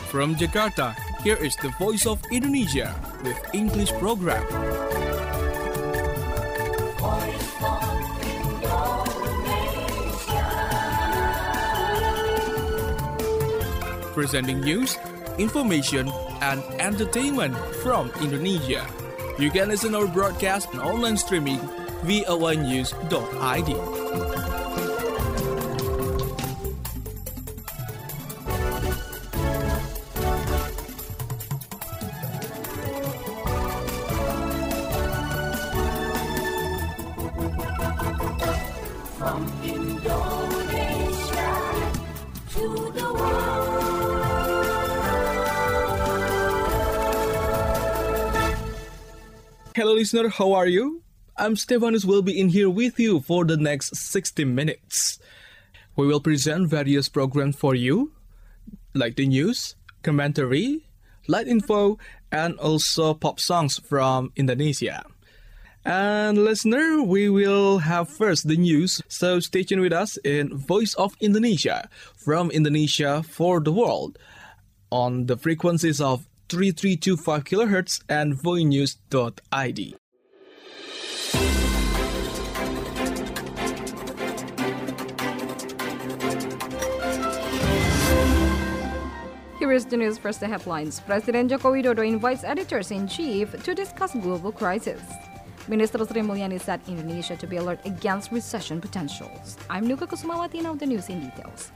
From Jakarta, here is the Voice of Indonesia with English program. Presenting news, information, and entertainment from Indonesia. You can listen our broadcast on online streaming voanews.id. From Indonesia to the world. Hello listener, how are you? I'm Stefanus, will be in here with you for the next 60 minutes. We will present various programs for you, like the news, commentary, light info, and also pop songs from Indonesia. And listener, we will have first the news, so stay tuned with us in Voice of Indonesia, from Indonesia for the world, on the frequencies of 3325 kHz and voanews.id. Here is the news. First, the headlines. President Joko Widodo invites editors-in-chief to discuss global crisis. Minister Sri Mulyani said Indonesia to be alert against recession potentials. I'm Nuka Kusumawati, now the news in details.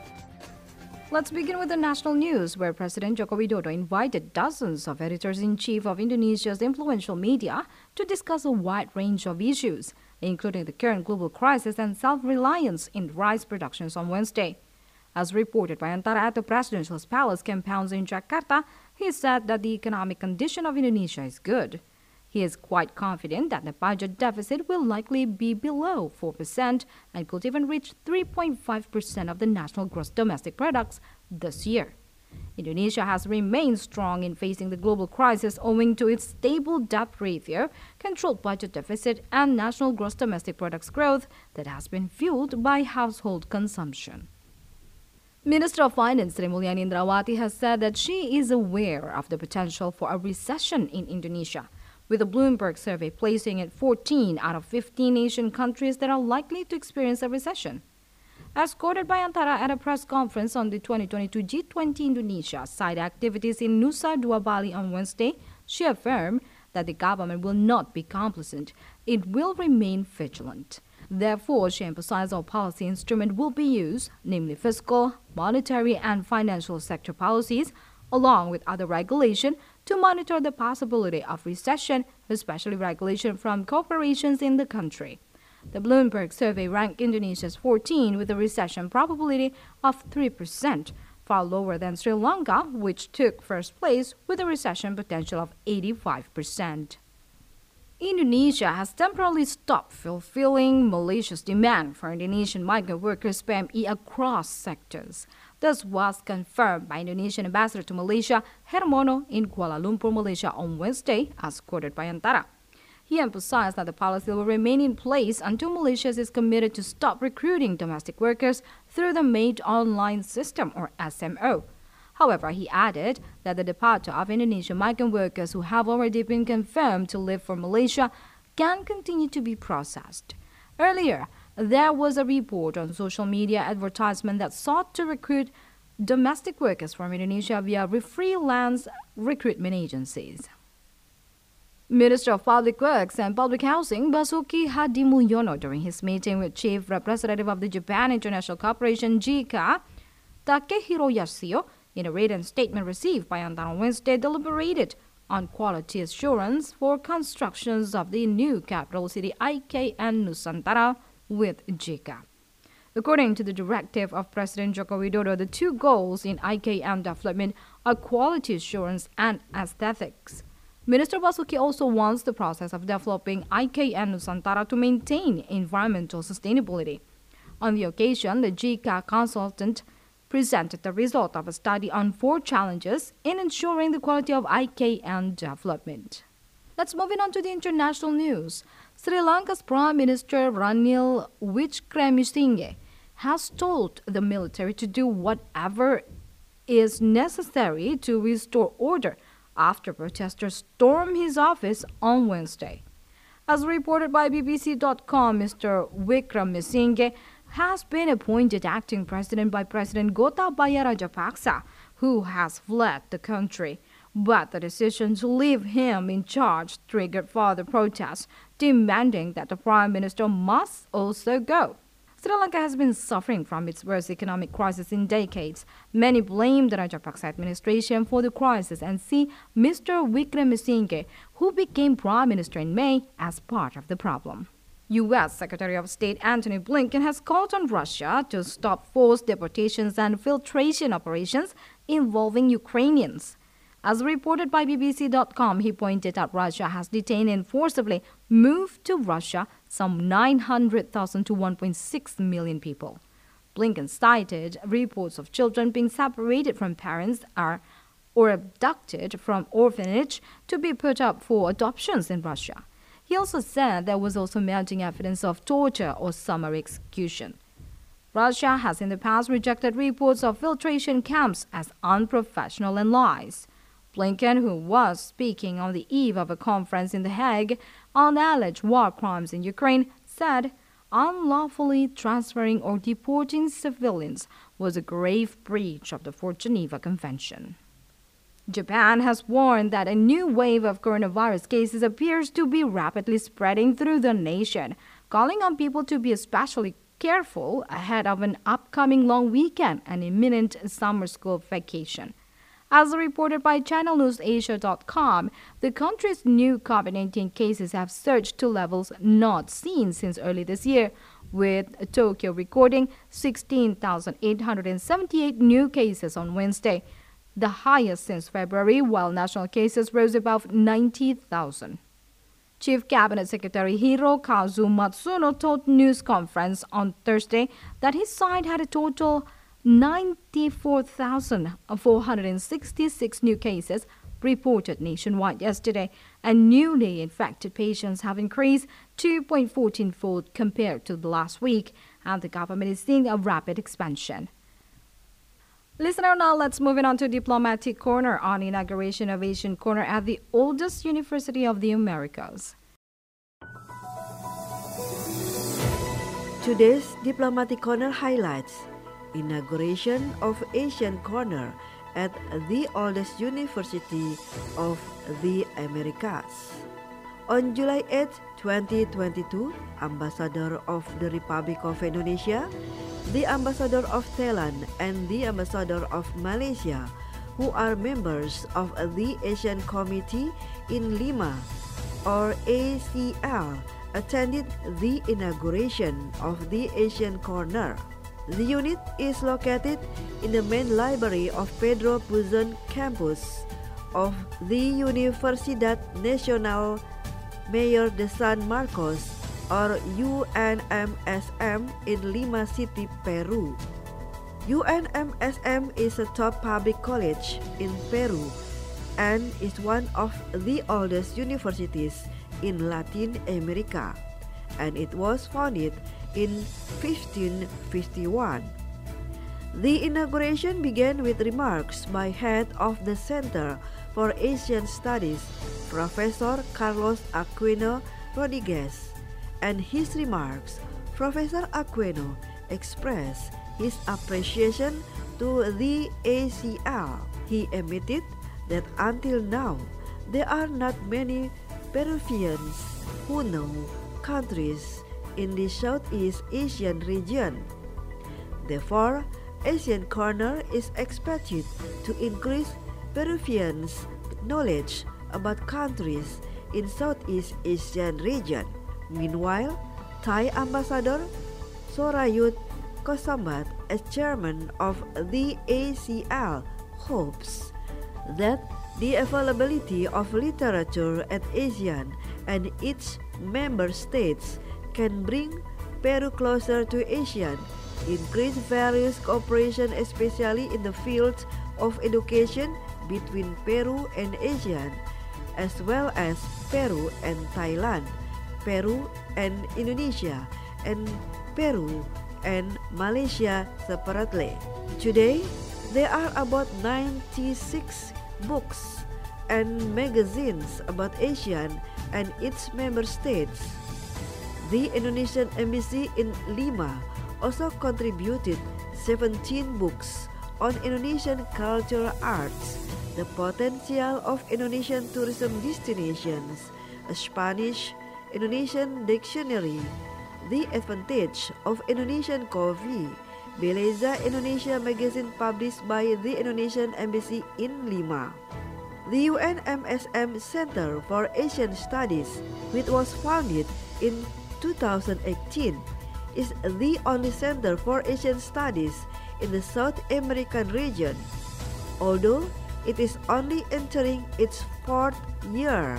Let's begin with the national news, where President Joko Widodo invited dozens of editors-in-chief of Indonesia's influential media to discuss a wide range of issues, including the current global crisis and self-reliance in rice productions on Wednesday. As reported by Antara at the Presidential Palace compounds in Jakarta, he said that the economic condition of Indonesia is good. He is quite confident that the budget deficit will likely be below 4% and could even reach 3.5% of the national gross domestic products this year. Indonesia has remained strong in facing the global crisis owing to its stable debt ratio, controlled budget deficit, and national gross domestic products growth that has been fueled by household consumption. Minister of Finance Sri Mulyani Indrawati has said that she is aware of the potential for a recession in Indonesia, with a Bloomberg survey placing it 14 out of 15 Asian countries that are likely to experience a recession. As quoted by Antara at a press conference on the 2022 G20 Indonesia side activities in Nusa Dua Bali on Wednesday, she affirmed that the government will not be complacent. It will remain vigilant. Therefore, she emphasized all policy instruments will be used, namely fiscal, monetary, and financial sector policies, along with other regulation, to monitor the possibility of recession, especially regulation from corporations in the country. The Bloomberg survey ranked Indonesia as 14 with a recession probability of 3%, far lower than Sri Lanka, which took first place with a recession potential of 85%. Indonesia has temporarily stopped fulfilling Malaysia's demand for Indonesian migrant workers PMI across sectors. This was confirmed by Indonesian ambassador to Malaysia, Hermono, in Kuala Lumpur, Malaysia on Wednesday, as quoted by Antara. He emphasized that the policy will remain in place until Malaysia is committed to stop recruiting domestic workers through the Made Online System, or SMO. However, he added that the departure of Indonesian migrant workers who have already been confirmed to live for Malaysia can continue to be processed. Earlier, there was a report on social media advertisement that sought to recruit domestic workers from Indonesia via freelance recruitment agencies. Minister of Public Works and Public Housing Basuki Hadimulyono, during his meeting with Chief Representative of the Japan International Corporation JICA, Takehiro Yasuo, in a written statement received by Antara on Wednesday, deliberated on quality assurance for constructions of the new capital city IKN Nusantara with JICA. According to the directive of President Joko Widodo, the two goals in IKN development are quality assurance and aesthetics. Minister Basuki also wants the process of developing IKN Nusantara to maintain environmental sustainability. On the occasion, the JICA consultant presented the result of a study on 4 challenges in ensuring the quality of IKN development. Let's move on to the international news. Sri Lanka's Prime Minister Ranil Wickremesinghe has told the military to do whatever is necessary to restore order after protesters stormed his office on Wednesday. As reported by BBC.com, Mr. Wickremesinghe has been appointed acting president by President Gotabaya Rajapaksa, who has fled the country. But the decision to leave him in charge triggered further protests, demanding that the prime minister must also go. Sri Lanka has been suffering from its worst economic crisis in decades. Many blame the Rajapaksa administration for the crisis and see Mr. Wickremesinghe, who became prime minister in May, as part of the problem. U.S. Secretary of State Antony Blinken has called on Russia to stop forced deportations and filtration operations involving Ukrainians. As reported by BBC.com, he pointed out Russia has detained and forcibly moved to Russia some 900,000 to 1.6 million people. Blinken cited reports of children being separated from parents or abducted from orphanage to be put up for adoptions in Russia. He also said there was also mounting evidence of torture or summary execution. Russia has in the past rejected reports of filtration camps as unprofessional and lies. Blinken, who was speaking on the eve of a conference in The Hague on alleged war crimes in Ukraine, said unlawfully transferring or deporting civilians was a grave breach of the Fourth Geneva Convention. Japan has warned that a new wave of coronavirus cases appears to be rapidly spreading through the nation, calling on people to be especially careful ahead of an upcoming long weekend and imminent summer school vacation. As reported by ChannelNewsAsia.com, the country's new COVID-19 cases have surged to levels not seen since early this year, with Tokyo recording 16,878 new cases on Wednesday, the highest since February, while national cases rose above 90,000. Chief Cabinet Secretary Hirokazu Matsuno told news conference on Thursday that his side had a total 94,466 new cases reported nationwide yesterday, and newly infected patients have increased 2.14-fold compared to the last week, and the government is seeing a rapid expansion. Listener, now let's move on to Diplomatic Corner on inauguration of Asian Corner at the oldest university of the Americas. Today's Diplomatic Corner highlights inauguration of Asian Corner at the oldest university of the Americas. On July 8, 2022, Ambassador of the Republic of Indonesia, the Ambassador of Thailand, and the Ambassador of Malaysia, who are members of the Asian Committee in Lima, or ACL, attended the inauguration of the Asian Corner. The unit is located in the main library of Pedro Puzon campus of the Universidad Nacional Mayor de San Marcos, or UNMSM, in Lima City, Peru. UNMSM is a top public college in Peru and is one of the oldest universities in Latin America, and it was founded in 1551. The inauguration began with remarks by head of the Center for Asian Studies, Professor Carlos Aquino Rodriguez. And his remarks, Professor Aquino expressed his appreciation to the ACL. He admitted that until now, there are not many Peruvians who know countries in the Southeast Asian region. Therefore, Asian Corner is expected to increase Peruvians' knowledge about countries in Southeast Asian region. Meanwhile, Thai Ambassador Sorayut Kosambat, as chairman of the ACL, hopes that the availability of literature at ASEAN and its member states can bring Peru closer to ASEAN, increase various cooperation especially in the fields of education between Peru and ASEAN, as well as Peru and Thailand, Peru and Indonesia, and Peru and Malaysia separately. Today, There are about 96 books and magazines about ASEAN and its member states. The Indonesian Embassy in Lima also contributed 17 books on Indonesian cultural arts, the potential of Indonesian tourism destinations, a Spanish-Indonesian dictionary, the advantage of Indonesian coffee, Beleza Indonesia magazine published by the Indonesian Embassy in Lima. The UNMSM Center for Asian Studies, which was founded in 2018, is the only center for Asian studies in the South American region. Although it is only entering its fourth year,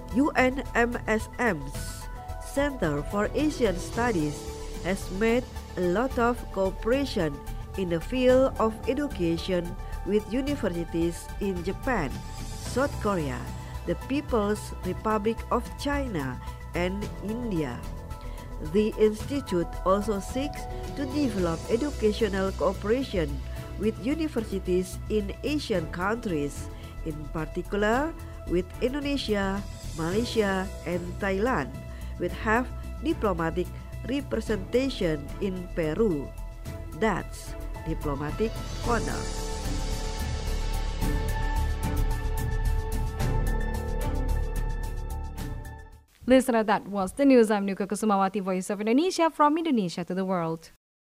UNMSM's Center for Asian Studies has made a lot of cooperation in the field of education with universities in Japan, South Korea, the People's Republic of China, and India. The institute also seeks to develop educational cooperation with universities in Asian countries, in particular with Indonesia, Malaysia, and Thailand, which have diplomatic representation in Peru. That's Diplomatic Corner. Listener, that was the news. I'm Nuka Kusumawati, Voice of Indonesia, from Indonesia to the world.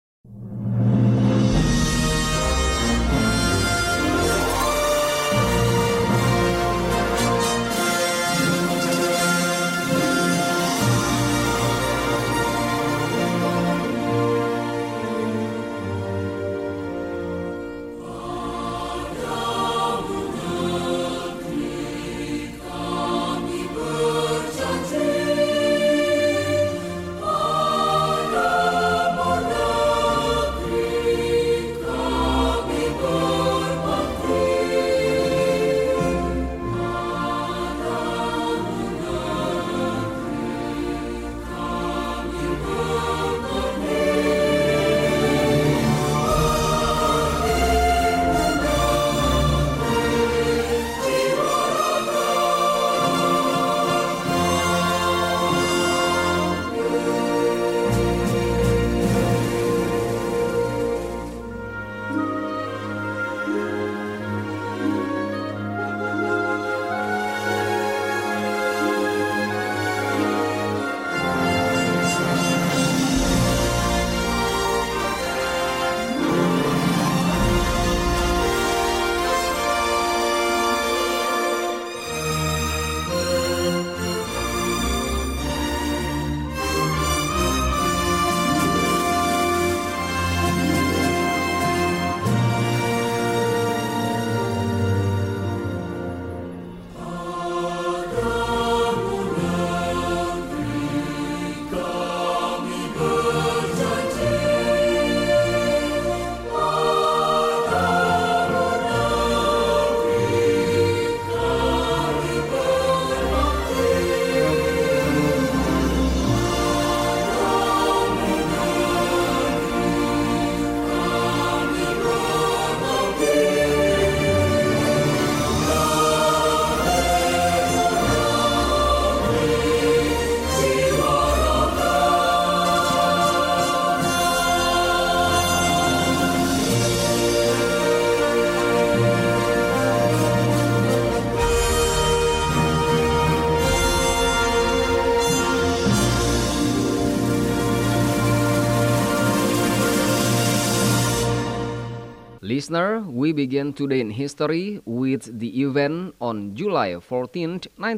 Listener, we begin today in history with the event on July 14,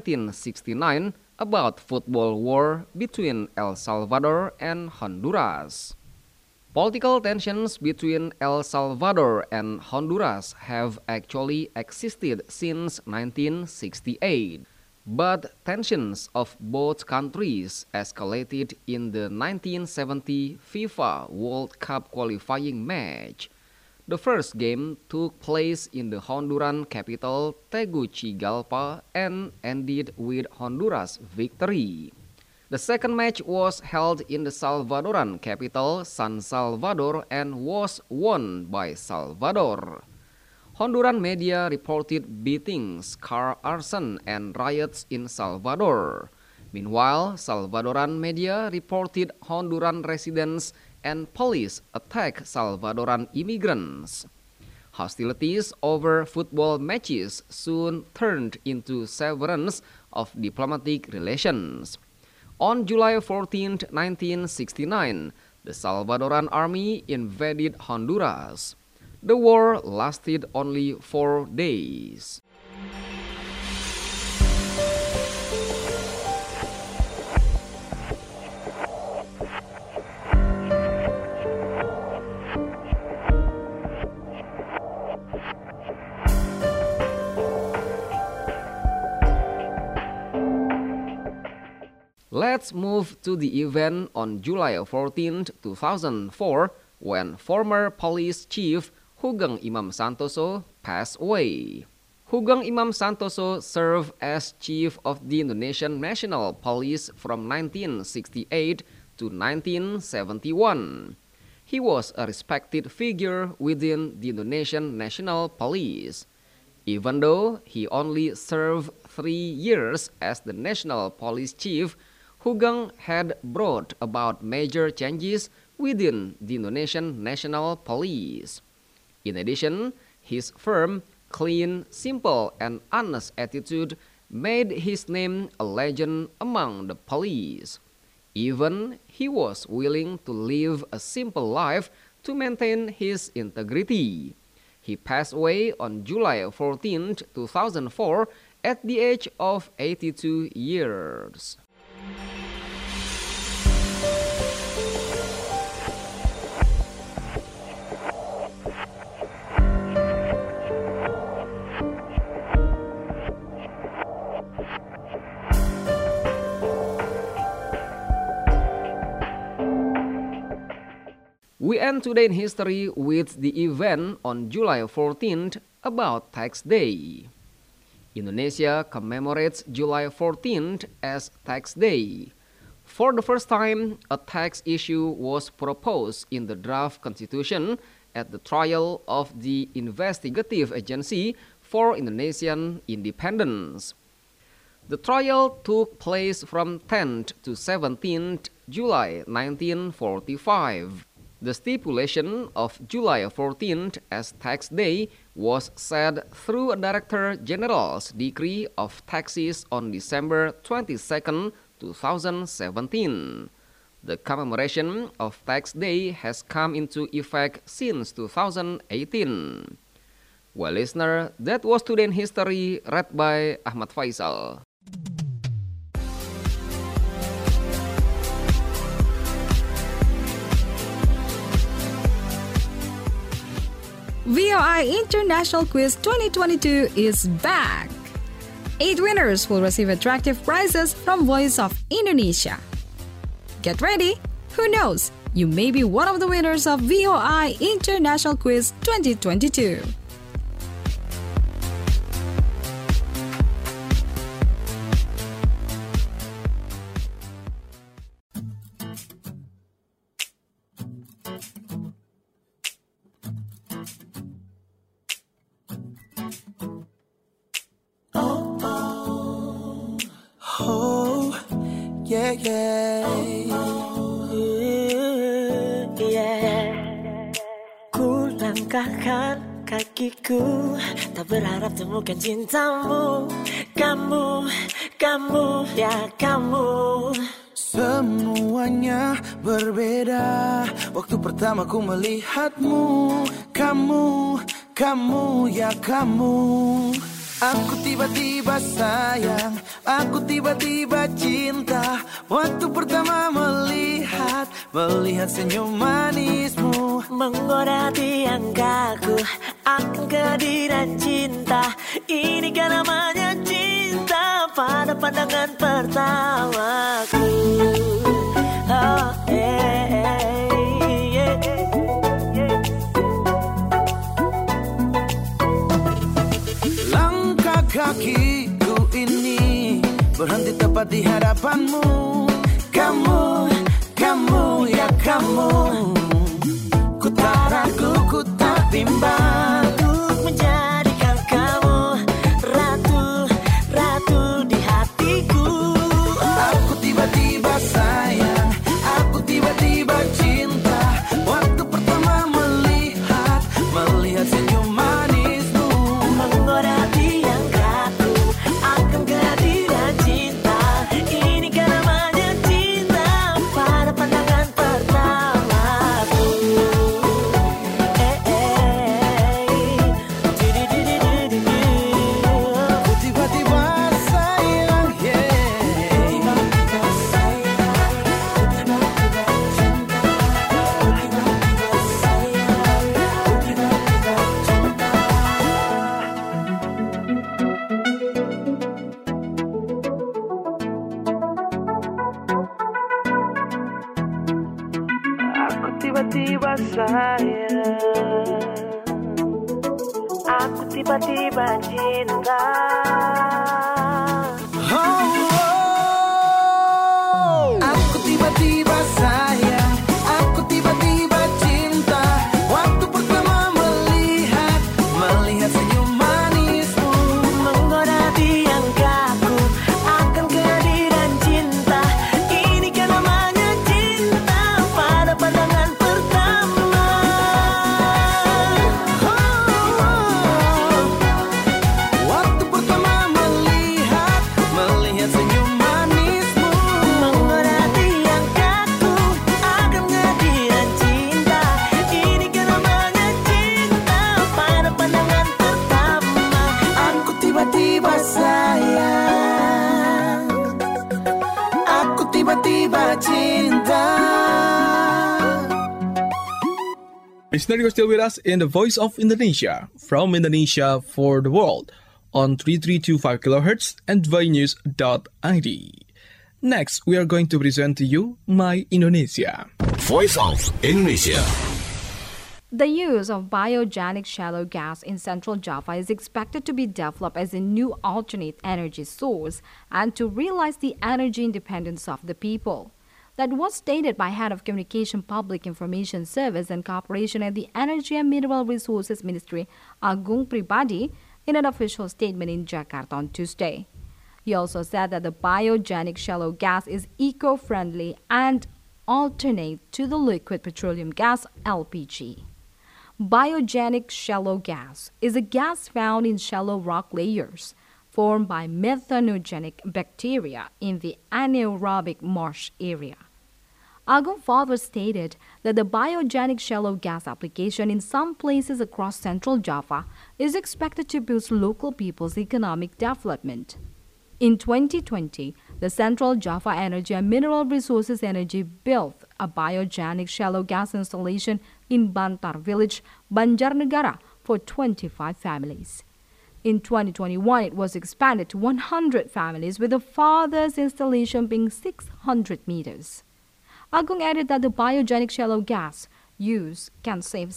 1969 about football war between El Salvador and Honduras. Political tensions between El Salvador and Honduras have actually existed since 1968, but tensions of both countries escalated in the 1970 FIFA World Cup qualifying match. The first game took place in the Honduran capital Tegucigalpa and ended with Honduras' victory. The second match was held in the Salvadoran capital San Salvador and was won by Salvador. Honduran media reported beatings, car arson, and riots in Salvador. Meanwhile, Salvadoran media reported Honduran residents and police attack Salvadoran immigrants. Hostilities over football matches soon turned into severance of diplomatic relations. On July 14, 1969, the Salvadoran army invaded Honduras. The war lasted only 4 days. Let's move to the event on July 14, 2004, when former police chief Hugeng Imam Santoso passed away. Hugeng Imam Santoso served as chief of the Indonesian National Police from 1968 to 1971. He was a respected figure within the Indonesian National Police. Even though he only served 3 years as the National Police Chief, Hugeng had brought about major changes within the Indonesian National Police. In addition, his firm, clean, simple, and honest attitude made his name a legend among the police. Even he was willing to live a simple life to maintain his integrity. He passed away on July 14, 2004 at the age of 82 years. We end today in history with the event on July 14th about Tax Day. Indonesia commemorates July 14th as Tax Day. For the first time, a tax issue was proposed in the draft constitution at the trial of the Investigative Agency for Indonesian Independence. The trial took place from 10th to 17th July 1945. The stipulation of July 14th as Tax Day was set through a Director General's decree of taxes on December 22, 2017. The commemoration of Tax Day has come into effect since 2018. Well, listener, that was Today in History, read by Ahmad Faisal. VOI International Quiz 2022 is back! 8 winners will receive attractive prizes from Voice of Indonesia. Get ready! Who knows? You may be one of the winners of VOI International Quiz 2022. Ku langkahkan kakiku, tak berharap temukan cintamu. Kamu, ya kamu. Semuanya berbeda waktu pertama ku melihatmu. Kamu, ya kamu. Aku tiba-tiba sayang, aku tiba-tiba cinta. Waktu pertama melihat senyum manismu. Menggoda hati yang kaku akan kehadiran cinta. Ini kan namanya cinta pada pandangan pertamaku. Oh, Langkah kakiku ini berhenti tepat di hadapanmu. Kamu, ya kamu. Ku tak ragu, ku tak bimbang untuk menjadi tiba-tiba sayang, aku tiba-tiba cinta. Aku tiba-tiba sayang, aku tiba-tiba cinta. Waktu pertama melihat senyum manismu, Menggoda tiang kaku akan kehadiran cinta. Ini kan namanya cinta pada pandangan pertama. waktu pertama melihat senyum manismu. Menggoda tiang kaku akan kehadiran cinta. Ini kan namanya cinta pada pandangan pertama. Aku tiba-tiba sayang, aku tiba-tiba cinta. Listener, you're still with us in the Voice of Indonesia, from Indonesia for the world, on 3325 kHz and VNews.id. Next, we are going to present to you My Indonesia. Voice of Indonesia. The use of biogenic shallow gas in Central Java is expected to be developed as a new alternate energy source and to realize the energy independence of the people. That was stated by Head of Communication Public Information Service and Cooperation at the Energy and Mineral Resources Ministry, Agung Pribadi, in an official statement in Jakarta on Tuesday. He also said that the biogenic shallow gas is eco-friendly and alternate to the liquid petroleum gas LPG. Biogenic shallow gas is a gas found in shallow rock layers formed by methanogenic bacteria in the anaerobic marsh area. Agung further stated that the biogenic shallow gas application in some places across Central Java is expected to boost local people's economic development. In 2020, the Central Java Energy and Mineral Resources Energy built a biogenic shallow gas installation in Bantar village, Banjarnegara, for 25 families. In 2021, it was expanded to 100 families, with the farthest installation being 600 meters. Agung added that the biogenic shallow gas use can save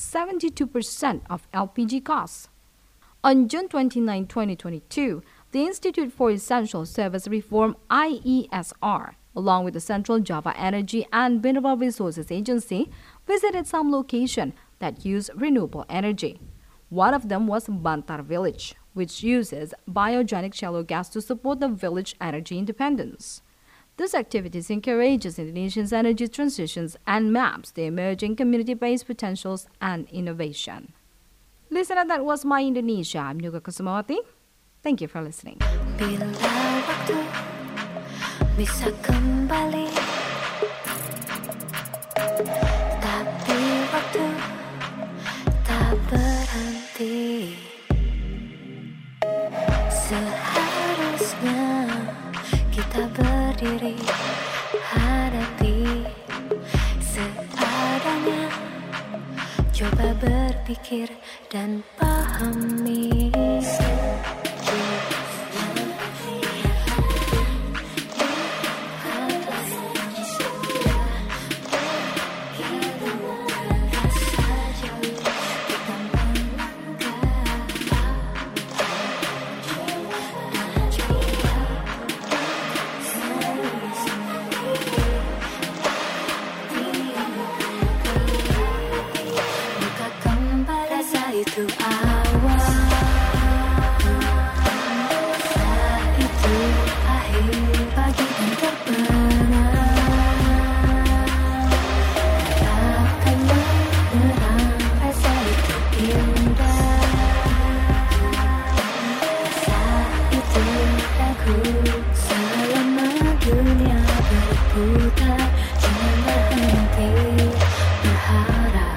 72% of LPG costs. On June 29, 2022, the Institute for Essential Service Reform IESR, along with the Central Java Energy and Mineral Resources Agency, visited some locations that use renewable energy. One of them was Bantar village, which uses biogenic shallow gas to support the village energy independence. This activity encourages Indonesia's energy transitions and maps the emerging community-based potentials and innovation. Listener, that was My Indonesia. I'm Nuga Kusumawati. Thank you for listening. Bila waktu bisa kembali, tapi waktu tak berhenti. Seharusnya kita berdiri, hadapi seadanya, coba berpikir dan pahami. Itu awal, saat itu akhir pagi dan terbenam. Katakan menerang, rasa itu indah. Saat itu aku selama dunia berputar, jangan berhenti berharap.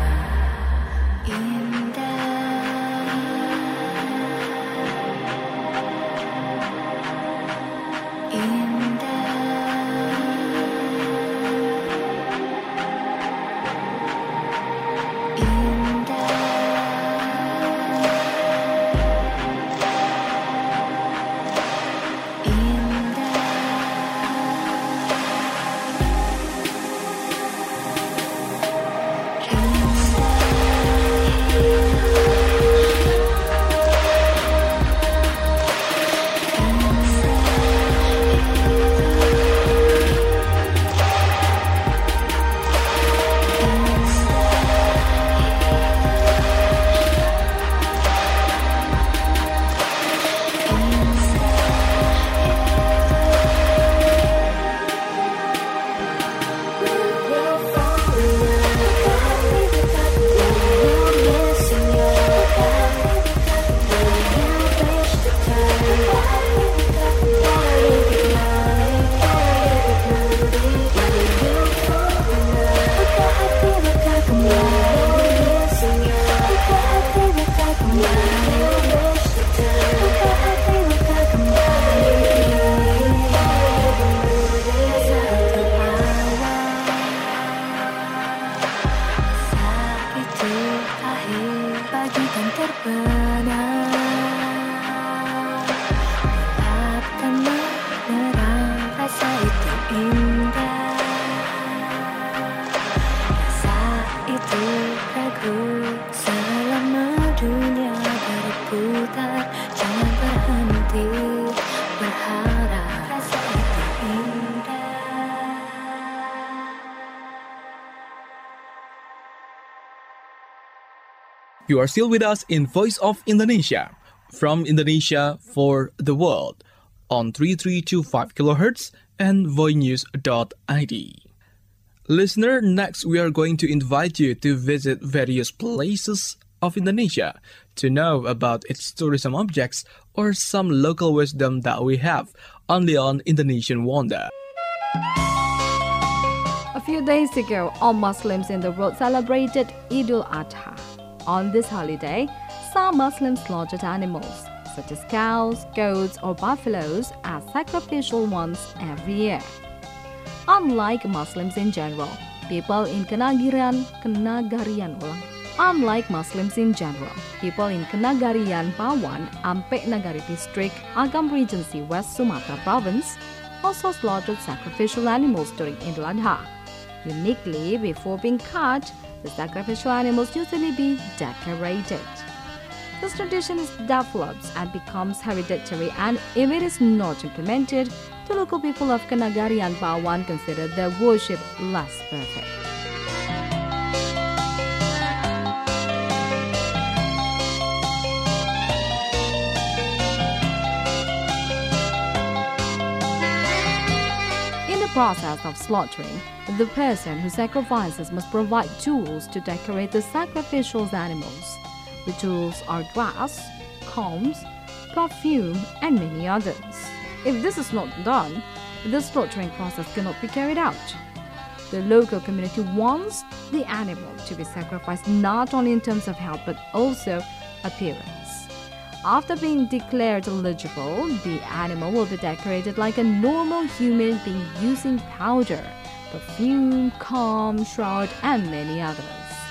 You are still with us in Voice of Indonesia, from Indonesia for the world, on 3325 kHz and voinews.id. Listener, next we are going to invite you to visit various places of Indonesia to know about its tourism objects or some local wisdom that we have only on Indonesian Wonder. A few days ago, all Muslims in the world celebrated Idul Adha. On this holiday, some Muslims slaughtered animals, such as cows, goats, or buffaloes, as sacrificial ones every year. Unlike Muslims in general, people in Kenagarian Pawon, Ampek Nagari District, Agam Regency, West Sumatra Province, also slaughtered sacrificial animals during Idul Adha. Uniquely, before being cut, the sacrificial animals usually be decorated. This tradition develops and becomes hereditary, and if it is not implemented, the local people of Kenagarian Pawon consider their worship less perfect. In the process of slaughtering, the person who sacrifices must provide tools to decorate the sacrificial animals. The tools are grass, combs, perfume, and many others. If this is not done, the slaughtering process cannot be carried out. The local community wants the animal to be sacrificed not only in terms of health but also appearance. After being declared eligible, the animal will be decorated like a normal human being using powder, perfume, comb, shroud, and many others.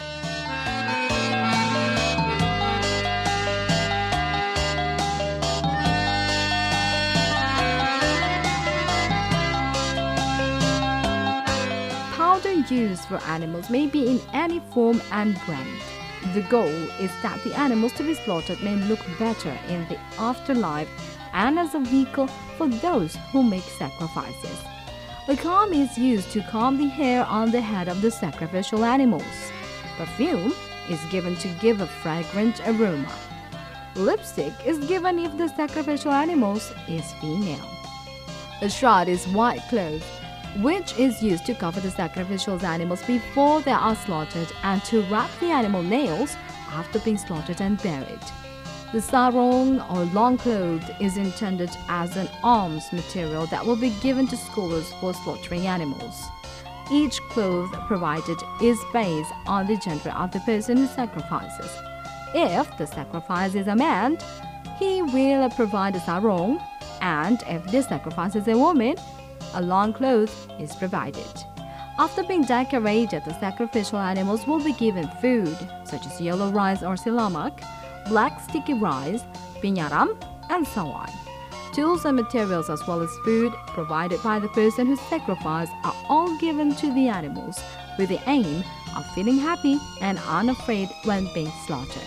Powder used for animals may be in any form and brand. The goal is that the animals to be slaughtered may look better in the afterlife and as a vehicle for those who make sacrifices. A comb is used to comb the hair on the head of the sacrificial animals. Perfume is given to give a fragrant aroma. Lipstick is given if the sacrificial animals is female. A shroud is white cloth, which is used to cover the sacrificial animals before they are slaughtered and to wrap the animal nails after being slaughtered and buried. The sarong or long cloth is intended as an alms material that will be given to scholars for slaughtering animals. Each cloth provided is based on the gender of the person who sacrifices. If the sacrifice is a man, he will provide a sarong, and if the sacrifice is a woman, a long cloth is provided. After being decorated, the sacrificial animals will be given food, such as yellow rice or silamak, black sticky rice, pinyaram, and so on. Tools and materials as well as food provided by the person who sacrificed are all given to the animals with the aim of feeling happy and unafraid when being slaughtered.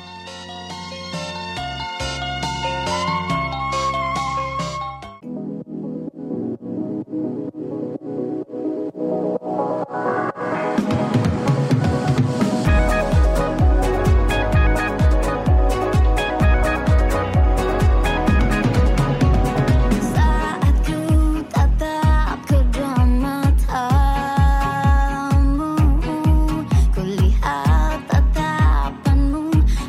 Saat ku tatap kedua matamu, kulihat tatapanmu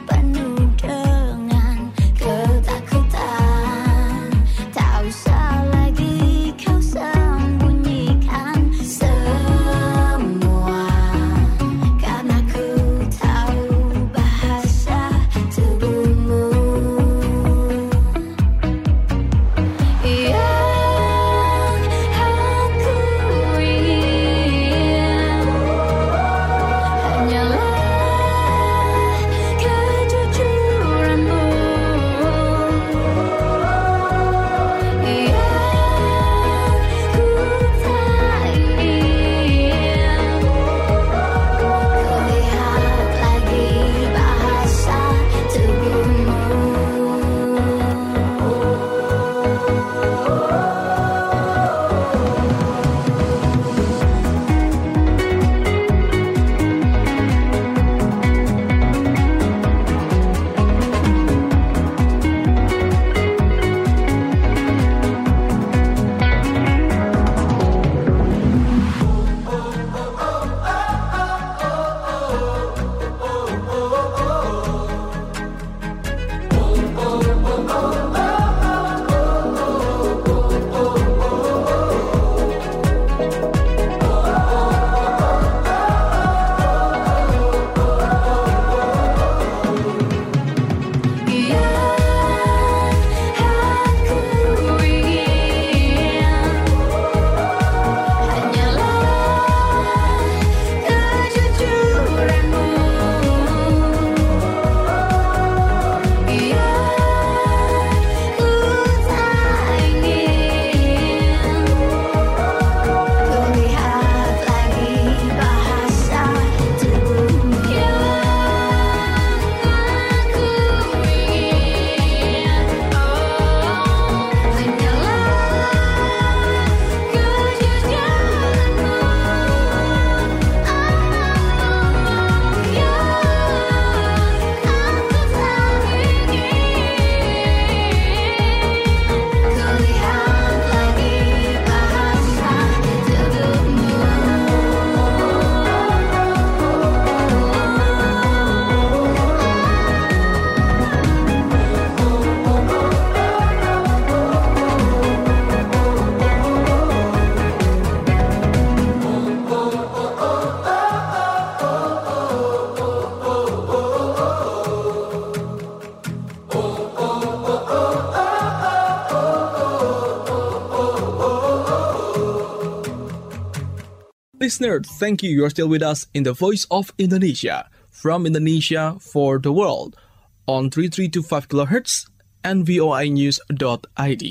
Listener, thank you. You're still with us in the Voice of Indonesia, from Indonesia for the world, on 3325 kHz and voinews.id.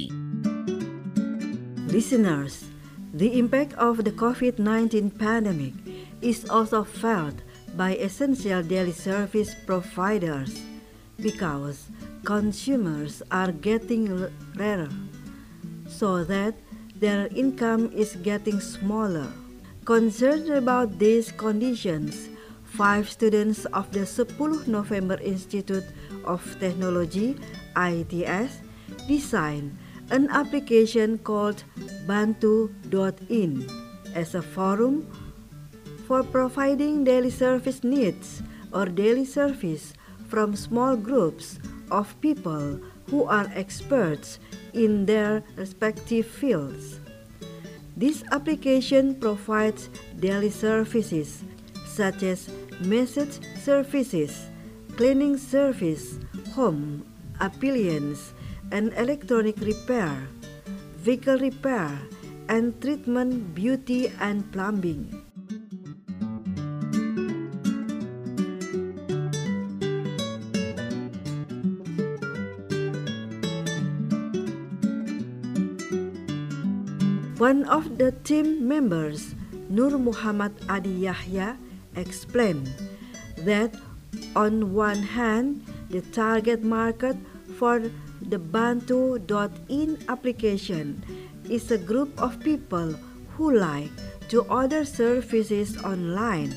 Listeners, the impact of the COVID-19 pandemic is also felt by essential daily service providers because consumers are getting rarer, so that their income is getting smaller. Concerned about these conditions, 5 students of the 10 November Institute of Technology (ITS) designed an application called Bantu.in as a forum for providing daily service needs or daily service from small groups of people who are experts in their respective fields. This application provides daily services such as message services, cleaning service, home, appliance, and electronic repair, vehicle repair, and treatment, beauty, and plumbing. One of the team members, Nur Muhammad Adi Yahya, explained that on one hand, the target market for the Bantu.in application is a group of people who like to order services online.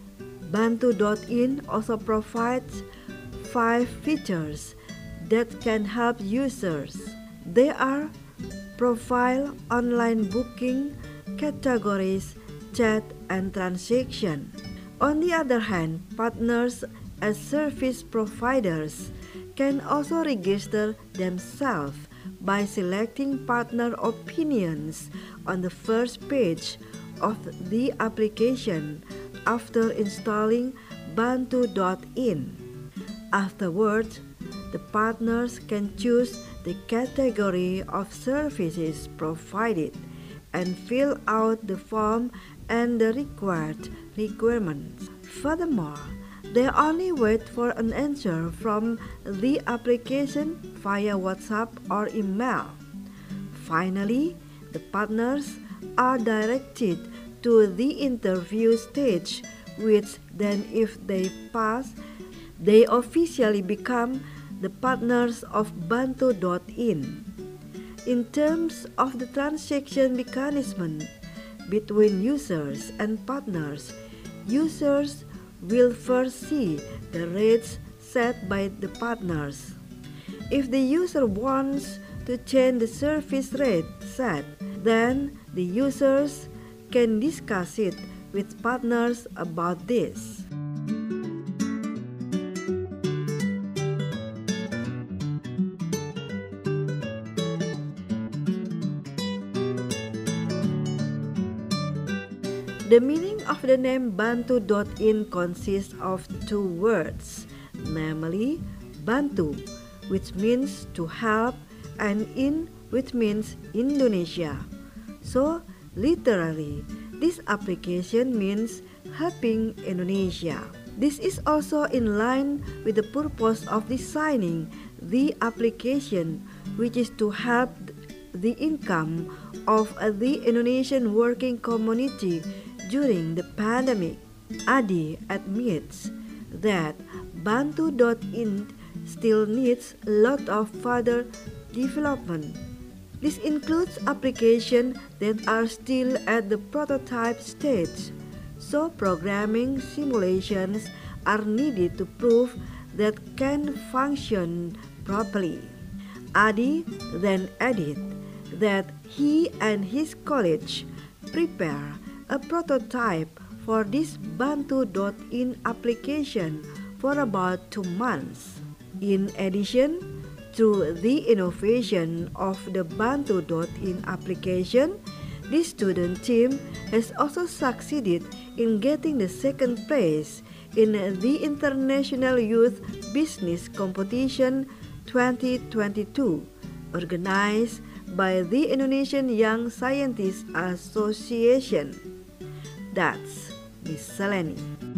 Bantu.in also provides 5 features that can help users. They are profile, online booking, categories, chat, and transaction. On the other hand, partners as service providers can also register themselves by selecting partner opinions on the first page of the application after installing Bantu.in. Afterwards, the partners can choose the category of services provided and fill out the form and the required requirements. Furthermore, they only wait for an answer from the application via WhatsApp or email. Finally, the partners are directed to the interview stage, which then, if they pass, they officially become the partners of Bantu.in. In terms of the transaction mechanism between users and partners, users will first see the rates set by the partners. If the user wants to change the service rate set, then the users can discuss it with partners about this. The meaning of the name Bantu.in consists of 2 words, namely Bantu, which means to help, and in, which means Indonesia. So, literally, this application means helping Indonesia. This is also in line with the purpose of designing the application, which is to help the income of the Indonesian working community during the pandemic. Adi admits that Bantu.in still needs a lot of further development. This includes applications that are still at the prototype stage, so programming simulations are needed to prove that can function properly. Adi then added that he and his colleague prepare a prototype for this Bantu.in application for about 2 months. In addition, through the innovation of the Bantu.in application, this student team has also succeeded in getting the 2nd place in the International Youth Business Competition 2022, organized by the Indonesian Young Scientists Association. That's Miscellany.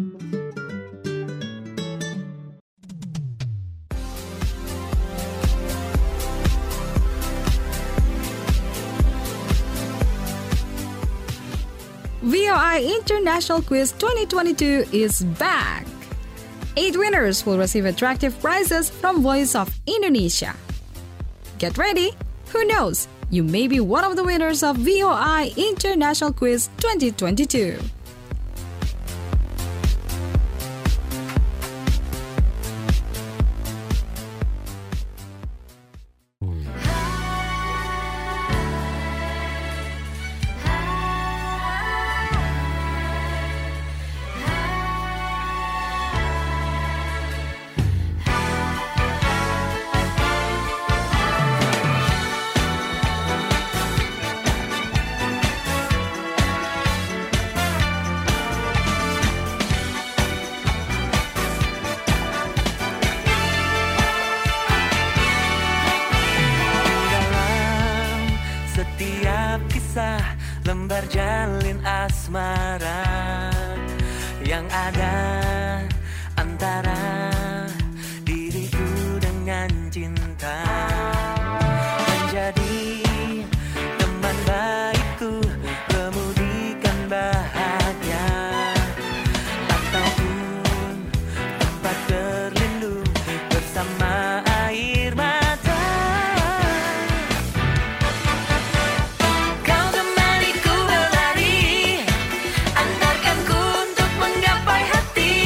VOI International Quiz 2022 is back. 8 winners will receive attractive prizes from Voice of Indonesia. Get ready! Who knows? You may be one of the winners of VOI International Quiz 2022. Dalam setiap kisah lembar jalin asmara yang ada antara diriku dengan cinta, menjadi teman baikku, kemudikan bahagia, ataupun tempat berlindung bersama air mata. Kau temaniku berlari, antarkanku untuk menggapai hati.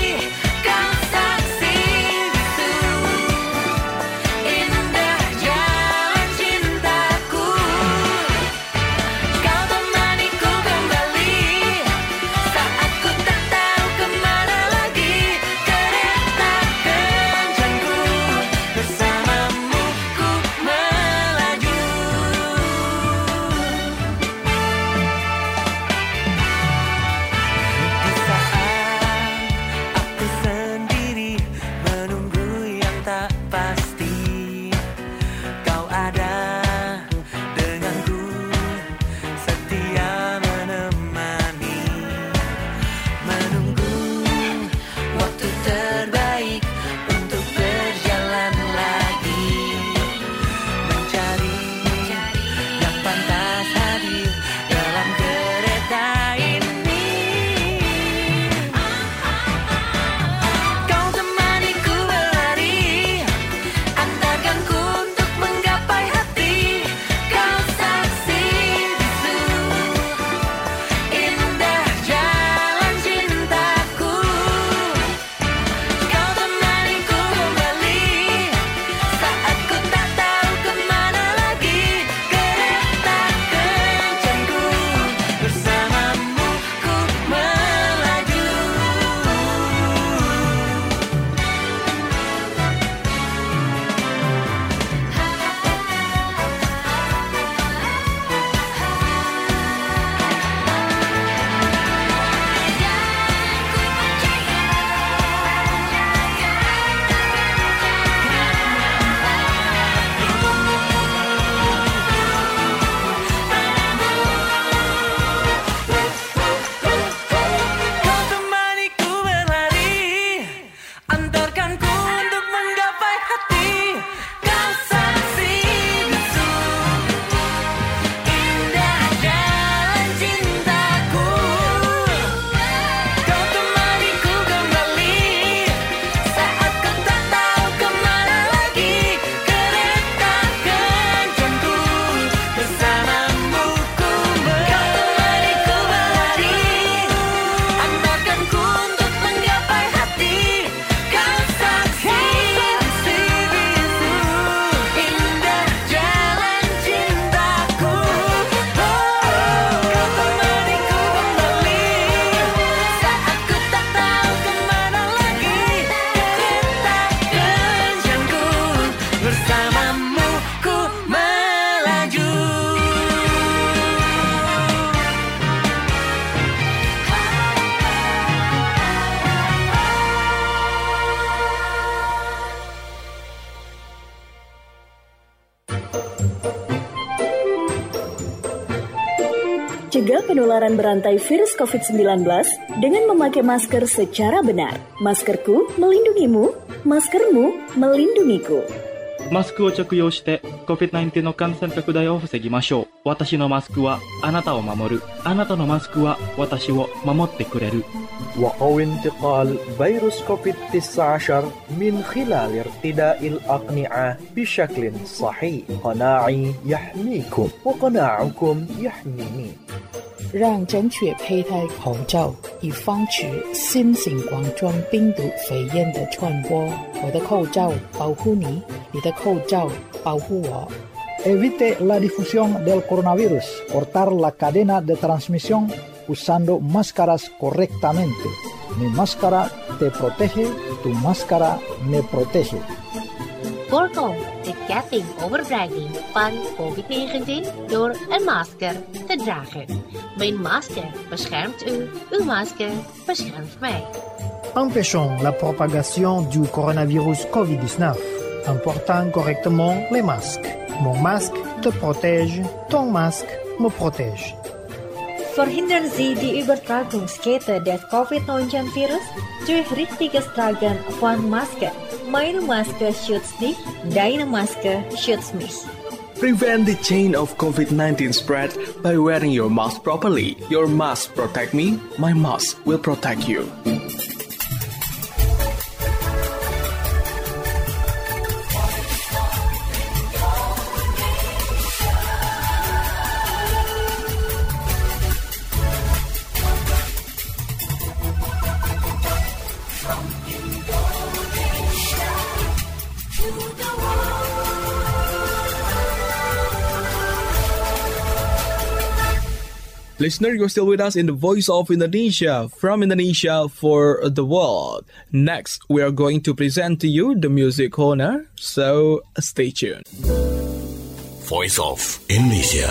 Cegah penularan berantai virus COVID-19 dengan memakai masker secara benar. Maskerku melindungimu, maskermu melindungiku. マスクを着用して COVID-19 の感染拡大を防ぎましょう。私のマスクはあなたを守る。あなたのマスクは私を守ってくれる。 وقو انتقال فيروس كوفيد-19 من خلال ارتداء الأقنعة بشكل صحيح. قناعي يحميكم وقناعكم يحميني. 让正确佩戴口罩，以防止新型冠状病毒肺炎的传播。我的口罩保护你，你的口罩保护我。 Evite la difusión del coronavirus. Cortar la cadena de transmisión usando máscaras correctamente. Mi máscara te protege, tu máscara me protege. Voorkom de ketting overbrenging van COVID-19 door een masker te dragen. Mijn masker beschermt u, uw masker beschermt mij. Empêchons la propagation du coronavirus COVID-19 en portant correctement les masques. Mon masque te protège, ton masque me protège. Verhindern Sie die Übertragungskette des Covid-19-Virus durch richtiges Tragen von Maske. Meine Maske schützt dich, deine Maske schützt mich. Prevent the chain of COVID-19 spread by wearing your mask properly. Your mask protect me, my mask will protect you. Listener, you're still with us in the Voice of Indonesia, from Indonesia for the world. Next, we are going to present to you the music corner, so stay tuned. Voice of Indonesia.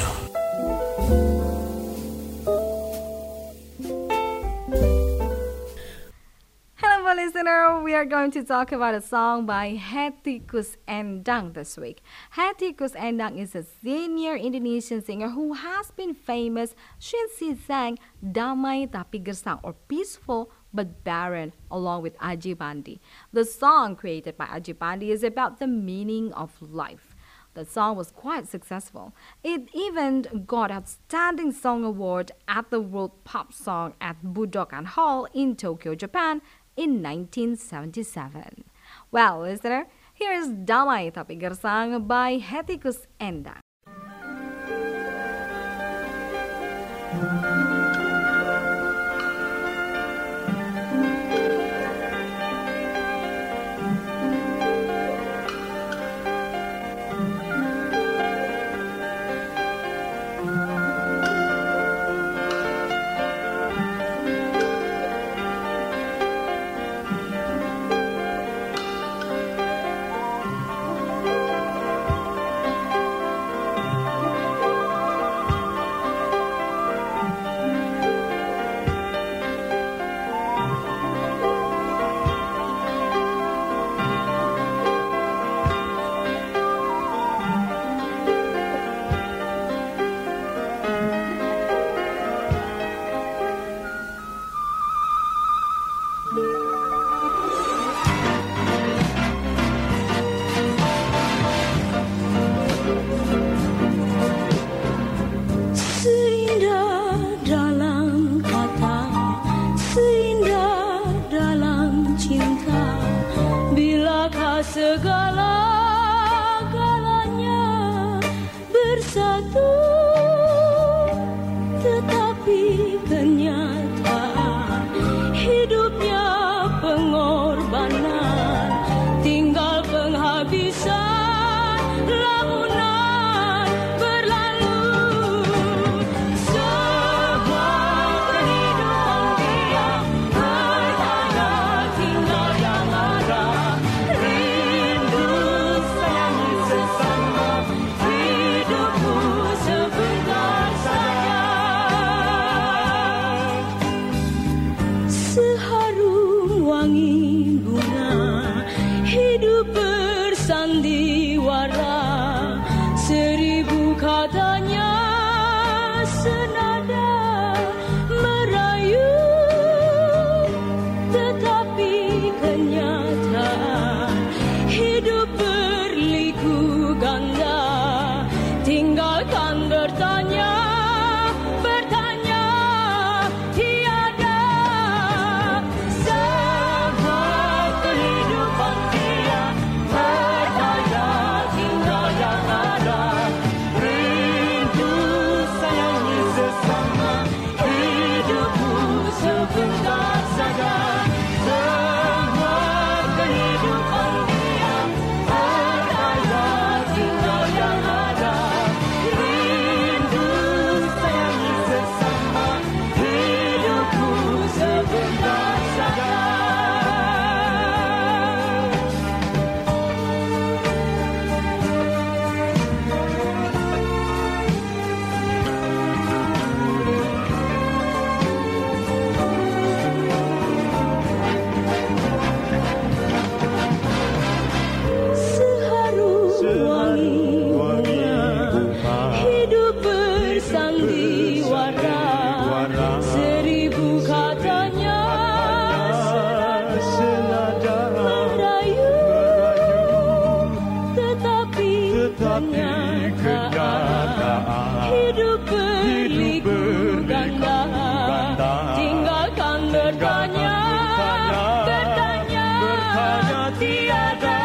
Hello, listener. We are going to talk about a song by Hetty Koes Endang this week. Hetty Koes Endang is a senior Indonesian singer who has been famous since she sang Damai Tapi Gersang, or Peaceful but Barren, along with Aji Bandi. The song created by Aji Bandi is about the meaning of life. The song was quite successful. It even got Outstanding Song Award at the World Pop Song at Budokan Hall in Tokyo, Japan in 1977. Well, listener, here is Damai Tapi Gersang by Hetty Koes Endang. Segala-galanya bersatu, tetapi kenyataan hidupnya pengorbanan, tinggal penghabisan, lamunan berlalu. Semua kehidupan dia bertanda tinggal yang ada. Sandiwara, seribu katanya senada. selada merayu, tetapi kenyataan hidup berliku ganda. Tinggalkan bertanya tiada.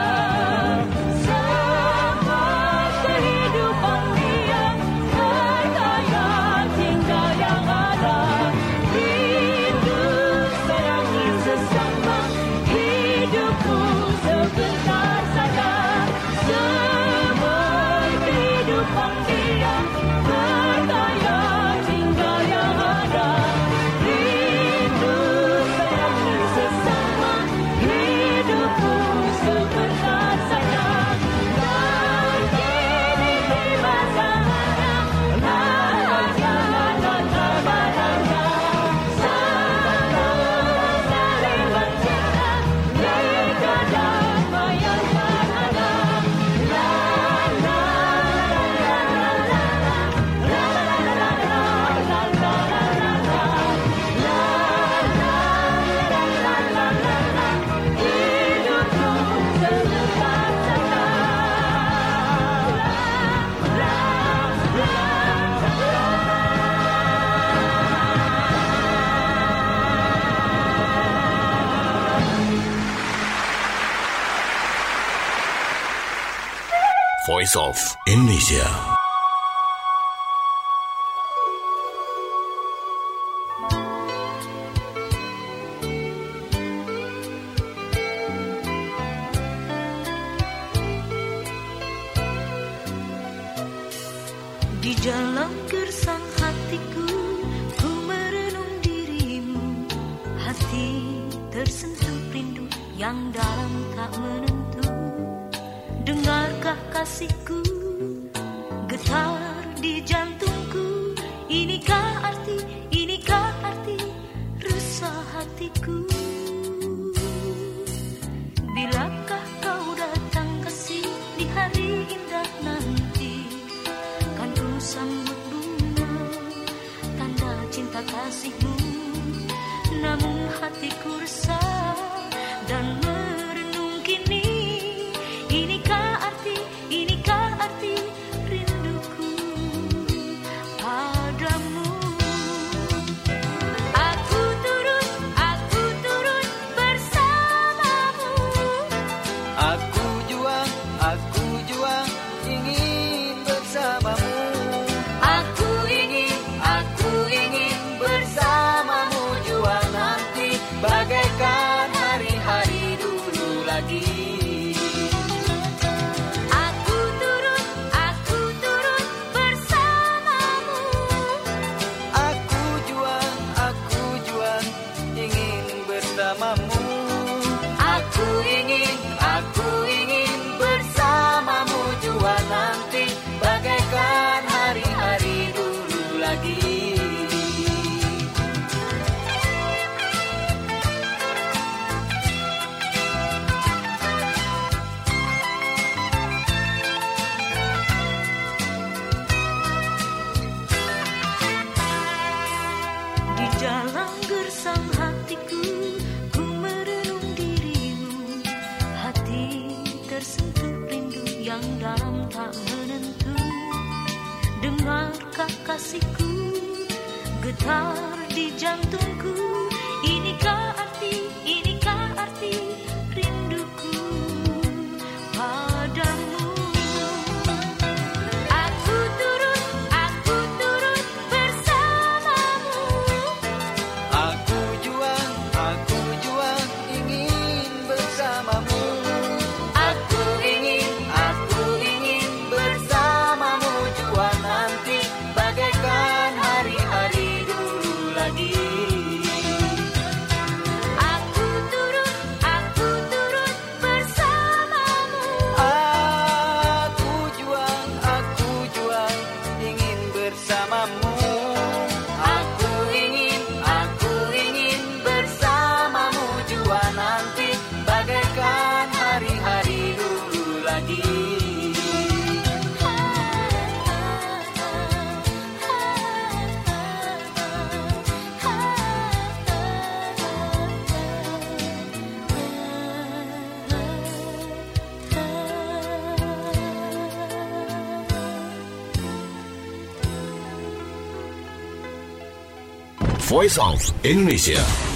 Semua kehidupan dia berkaya tinggal yang ada. Rindu sayangi sesama, hidupku sebentar saja. Semua kehidupan dia berkaya tinggal yang ada. Rindu sayangi sesama, hidupku sebentar saja. Dan kini tiba saatnya, hanya terbayangnya. Saling bercinta, jika damai yang ada. Voice of Indonesia. Di dalam gersang hatiku, ku merenung dirimu. Hati tersentuh rindu yang dalam tak menentu. Dengarkah kasihku, getar di jantungku. Inikah arti resah hatiku. Bilakah kau datang kasih di hari indah nanti, kan ku sambut bunga tanda cinta kasihmu. Namun hatiku resah dan merenung kini. Inikah arti rinduku padamu. Aku turut bersamamu. Aku juang ingin bersamamu. Aku ingin bersamamu jua nanti, bagaikan hari-hari dulu lagi. Aku turut bersamamu. Aku juang ingin bersamamu. Aku ingin bersamamu jua nanti, bagaikan hari-hari dulu lagi. Di dalam gersang hatiku, ku merenung dirimu. Hati tersentuh rindu yang dalam tak menentu. Dengarkah kasihku, getar di jantungku. Inikah arti rinduku padamu. Aku turut bersamamu. Aku juang ingin bersamamu. Aku ingin bersamamu jua nanti, bagaikan hari-hari dulu lagi. Voice of Indonesia.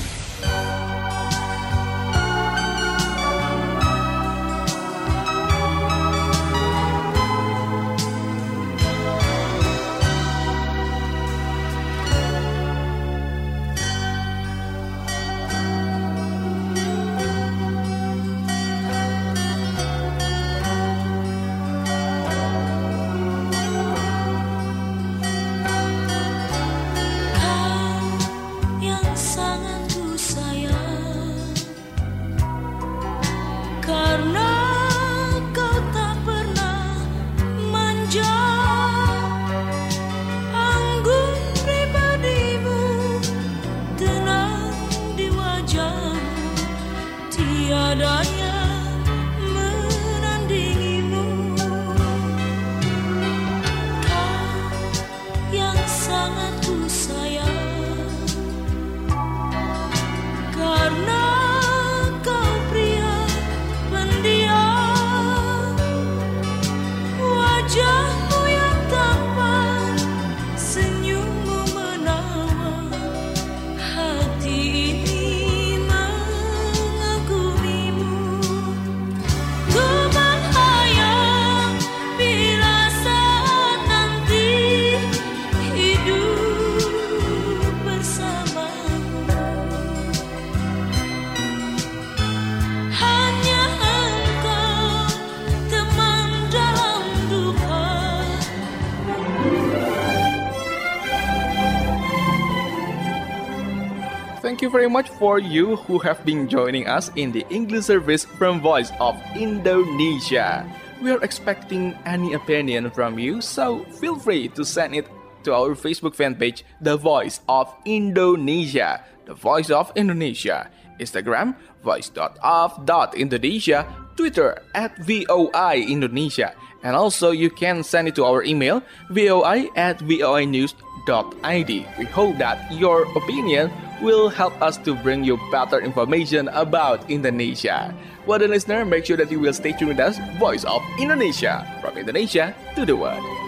Thank you very much for you who have been joining us in the English service from Voice of Indonesia. We are expecting any opinion from you, so feel free to send it to our Facebook fan page, The Voice of Indonesia. The Voice of Indonesia. Instagram, voice.of.indonesia. Twitter, @VOI Indonesia. And also you can send it to our email, voi@voinews.id. We hope that your opinion will help us to bring you better information about Indonesia. Well, the listener, make sure that you will stay tuned with us, Voice of Indonesia, from Indonesia to the world.